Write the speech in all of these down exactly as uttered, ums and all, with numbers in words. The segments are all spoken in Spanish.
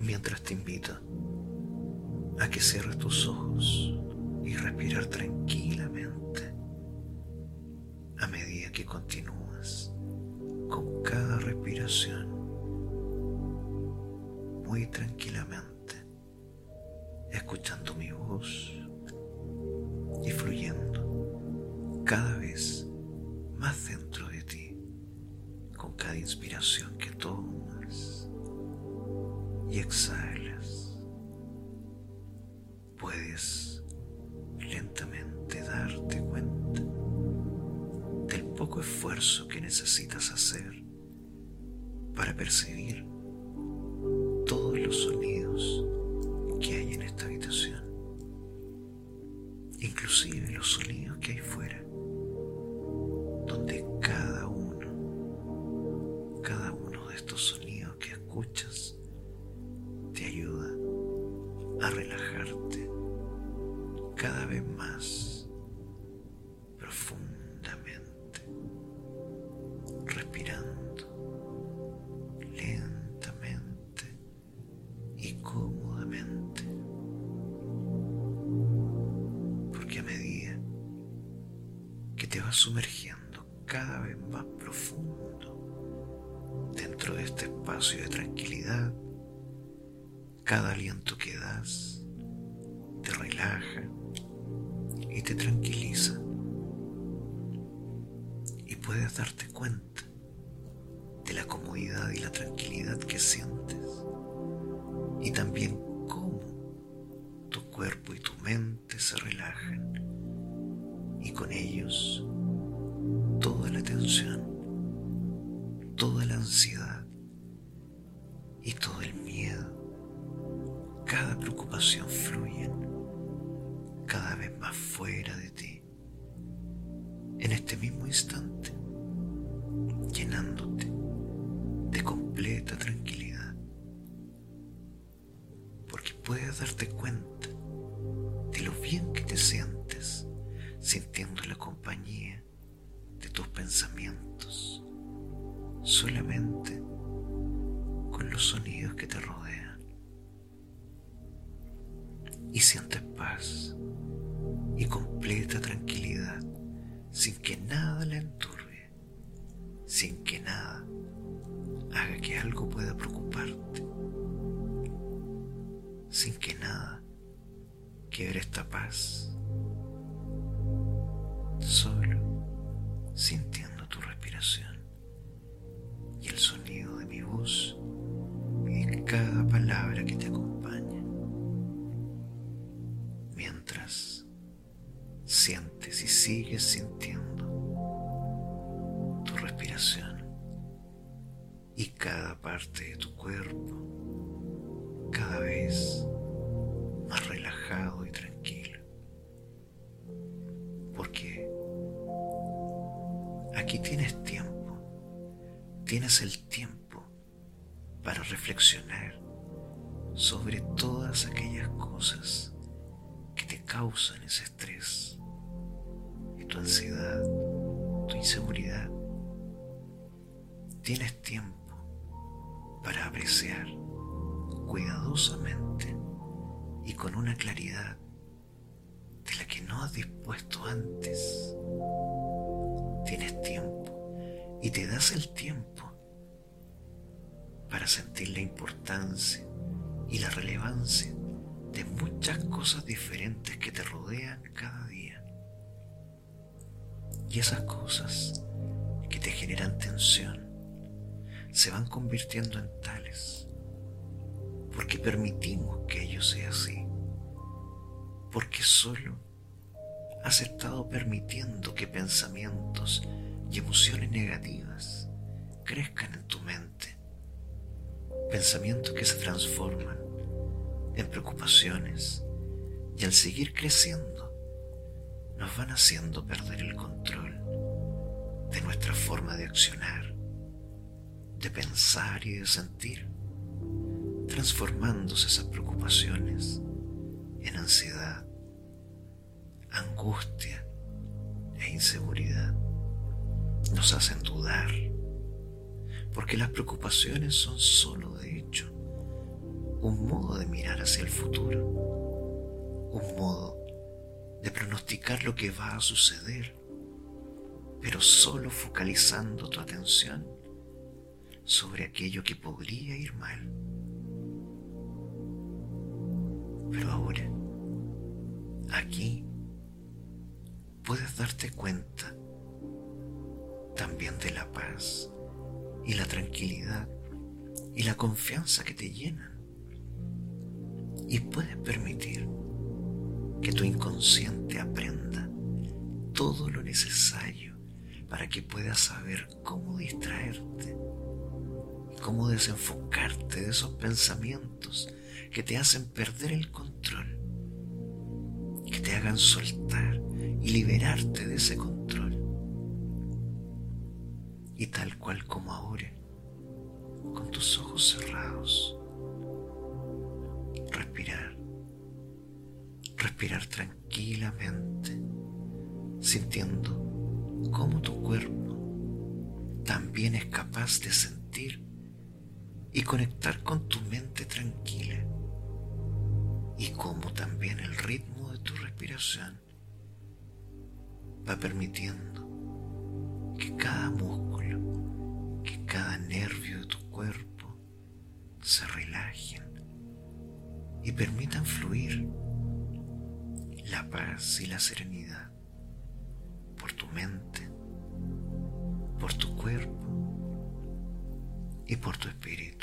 mientras te invito a que cierres tus ojos y respirar tranquilamente a medida que continúas con cada respiración, muy tranquilamente, escuchando mi voz y fluyendo cada vez más dentro de ti con cada inspiración que tomas y exhalas. Puedes lentamente darte cuenta del poco esfuerzo que necesitas hacer para percibir todos los sonidos que hay en esta habitación, inclusive los sonidos que hay fuera, donde cada uno, cada uno de estos sonidos que escuchas te ayuda a relajarte cada vez más profundamente, respirando lentamente y cómodamente, porque a medida que te vas sumergiendo cada vez más profundo dentro de este espacio de tranquilidad, cada aliento que das te relaja y te tranquiliza, y puedes darte cuenta de la comodidad y la tranquilidad que sientes, y también cómo tu cuerpo y tu mente se relajan, y con ellos toda la tensión, toda la ansiedad y todo el miedo, cada preocupación fluyen cada vez más fuera de ti, en este mismo instante, llenándote de completa tranquilidad, porque puedes darte cuenta de lo bien que te sientes sintiendo la compañía de tus pensamientos, solamente con los sonidos que te rodean, y sientes paz y completa tranquilidad, sin que nada la enturbie, sin que nada haga que algo pueda preocuparte, sin que nada quiebre esta paz, solo sintiendo tu respiración y el sonido de mi voz y de cada palabra que te acompaña, mientras sientes y sigues sintiendo tu respiración y cada parte de tu cuerpo cada vez más relajado y tranquilo, porque aquí tienes tiempo, tienes el tiempo para reflexionar sobre todas aquellas cosas que te causan ese estrés, y tu ansiedad, tu inseguridad. Tienes tiempo para apreciar cuidadosamente y con una claridad de la que no has dispuesto antes. Tienes tiempo y te das el tiempo para sentir la importancia y la relevancia de muchas cosas diferentes que te rodean cada día. Y esas cosas que te generan tensión se van convirtiendo en tales porque permitimos que ello sea así, porque solo has estado permitiendo que pensamientos y emociones negativas crezcan en tu mente, pensamientos que se transforman en preocupaciones, y al seguir creciendo nos van haciendo perder el control de nuestra forma de accionar, de pensar y de sentir, transformándose esas preocupaciones en ansiedad, angustia e inseguridad. Nos hacen dudar, porque las preocupaciones son solo de hecho un modo de mirar hacia el futuro, un modo de pronosticar lo que va a suceder, pero solo focalizando tu atención sobre aquello que podría ir mal. Pero ahora, aquí, puedes darte cuenta también de la paz y la tranquilidad y la confianza que te llenan. Y puedes permitir que tu inconsciente aprenda todo lo necesario para que puedas saber cómo distraerte y cómo desenfocarte de esos pensamientos que te hacen perder el control, que te hagan soltar y liberarte de ese control. Y tal cual como ahora, con tus ojos cerrados, respirar, respirar tranquilamente, sintiendo cómo tu cuerpo también es capaz de sentir y conectar con tu mente tranquila, y cómo también el ritmo de tu respiración va permitiendo que cada músculo, que cada nervio de tu cuerpo se relajen y permitan fluir la paz y la serenidad por tu mente, por tu cuerpo y por tu espíritu.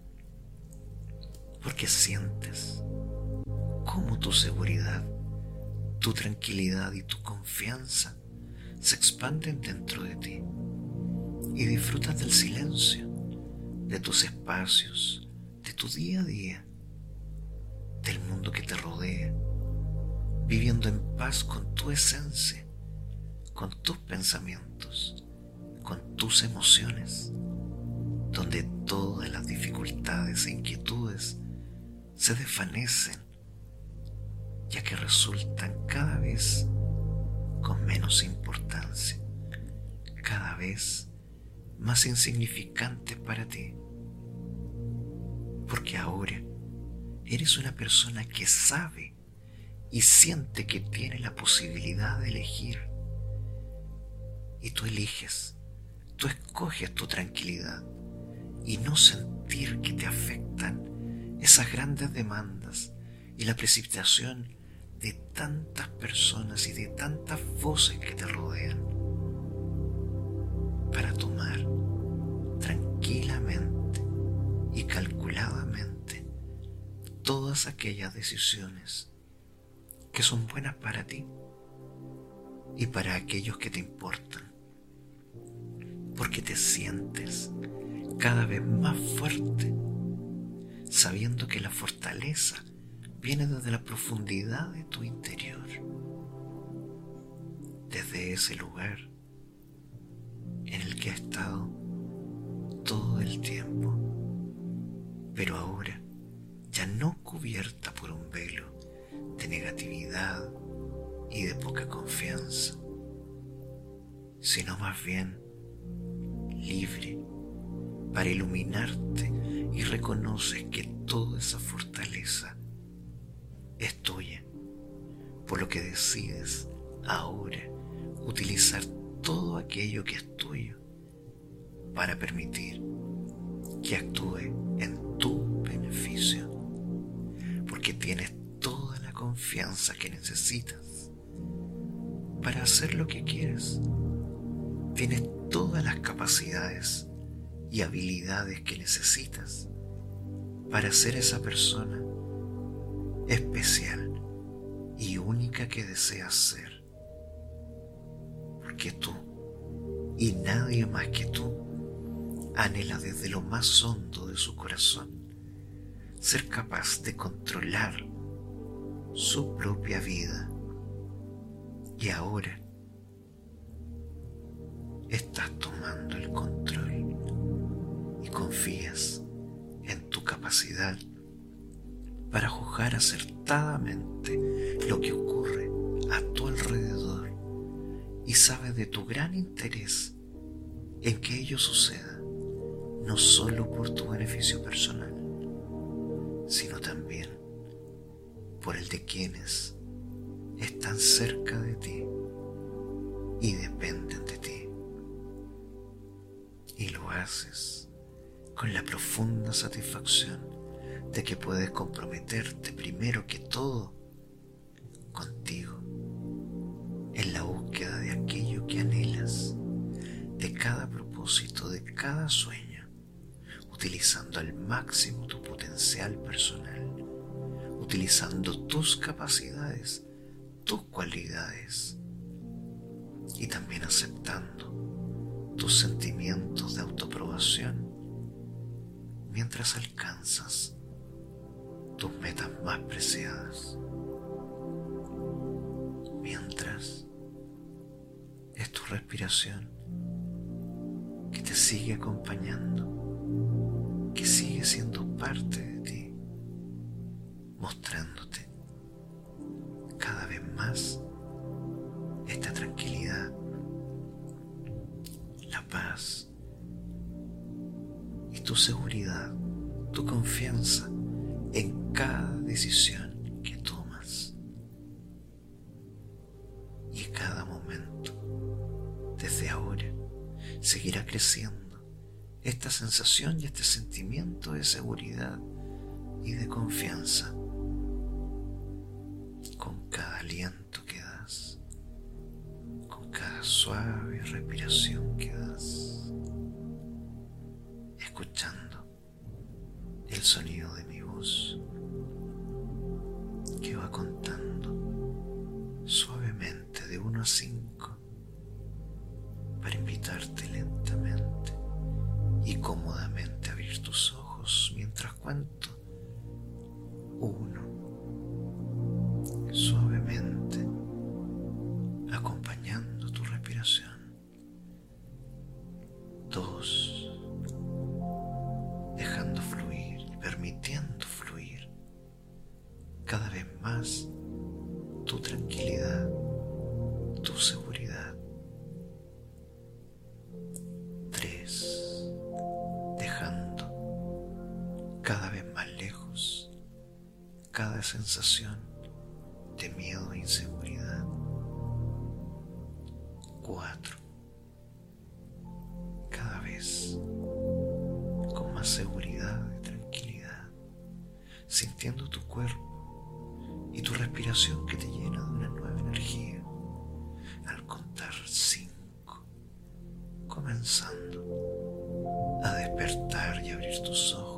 Porque sientes cómo tu seguridad, tu tranquilidad y tu confianza se expanden dentro de ti, y disfrutas del silencio, de tus espacios, de tu día a día, del mundo que te rodea, viviendo en paz con tu esencia, con tus pensamientos, con tus emociones, donde todas las dificultades e inquietudes se desvanecen, ya que resultan cada vez con menos importancia, cada vez más insignificantes para ti, porque ahora eres una persona que sabe y siente que tiene la posibilidad de elegir, y tú eliges, tú escoges tu tranquilidad y no sentir que te afectan esas grandes demandas y la precipitación de tantas personas y de tantas voces que te rodean, para tomar tranquilamente y calculadamente todas aquellas decisiones que son buenas para ti y para aquellos que te importan, porque te sientes cada vez más fuerte, sabiendo que la fortaleza viene desde la profundidad de tu interior, desde ese lugar en el que has estado todo el tiempo, pero ahora ya no cubierta por un velo de negatividad y de poca confianza, sino más bien libre para iluminarte, y reconoces que toda esa fortaleza es tuya, por lo que decides ahora utilizar todo aquello que es tuyo para permitir que actúe en tu beneficio, porque tienes toda la confianza que necesitas para hacer lo que quieres. Tienes todas las capacidades y habilidades que necesitas para ser esa persona especial y única que deseas ser, porque tú y nadie más que tú anhela desde lo más hondo de su corazón ser capaz de controlar su propia vida, y ahora estás tomando el control y confías en tu capacidad para juzgar acertadamente lo que ocurre a tu alrededor, y sabes de tu gran interés en que ello suceda, no solo por tu beneficio personal, sino también por el de quienes están cerca de ti y dependen de ti. Y lo haces con la profunda satisfacción de que puedes comprometerte primero que todo contigo en la búsqueda de aquello que anhelas, de cada propósito, de cada sueño, utilizando al máximo tu potencial personal, utilizando tus capacidades, tus cualidades y también aceptando tus sentimientos de autoaprobación mientras alcanzas tus metas más preciadas. Mientras es tu respiración que te sigue acompañando, que sigue siendo parte de ti, mostrándote cada vez más esta tranquilidad, la paz y tu seguridad, tu confianza en cada decisión que tomas. Y cada momento, desde ahora, seguirá creciendo esta sensación y este sentimiento de seguridad y de confianza con cada aliento que das, con cada suave respiración que das, escuchando el sonido de mi voz que va contando suavemente de uno a cinco para invitarte lentamente y cómodamente a abrir tus ojos mientras cuento uno, suavemente acompañando tu respiración. Dos, dejando fluir y permitiendo fluir cada vez más tu tranquilidad, tu seguridad. Tres, dejando cada vez más lejos cada sensación de miedo e inseguridad. Cuatro, cada vez con más seguridad y tranquilidad, sintiendo tu cuerpo y tu respiración que te llena de una nueva energía. Al contar cinco, comenzando a despertar y abrir tus ojos